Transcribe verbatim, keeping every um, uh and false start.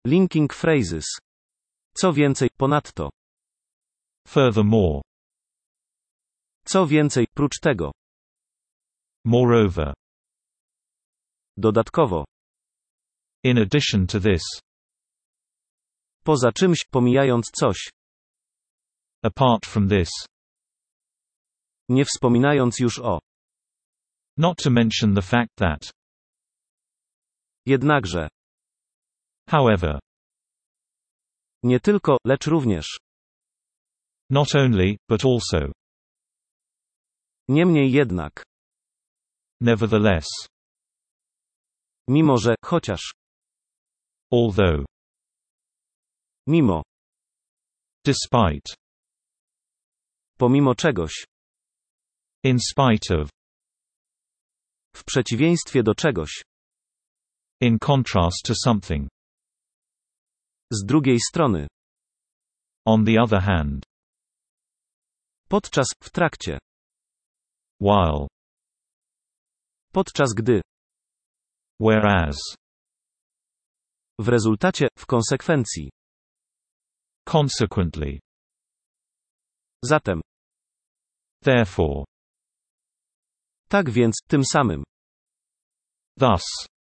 Linking phrases. Co więcej, ponadto. Furthermore. Co więcej, prócz tego. Moreover. Dodatkowo. In addition to this. Poza czymś, pomijając coś. Apart from this. Nie wspominając już o. Not to mention the fact that. Jednakże. However. Nie tylko, lecz również. Not only, but also. Niemniej jednak. Nevertheless. Mimo że, chociaż. Although. Mimo. Despite. Pomimo czegoś. In spite of. W przeciwieństwie do czegoś. In contrast to something. Z drugiej strony. On the other hand. Podczas, w trakcie. While. Podczas gdy. Whereas. W rezultacie, w konsekwencji. Consequently. Zatem. Therefore. Tak więc, tym samym. Thus.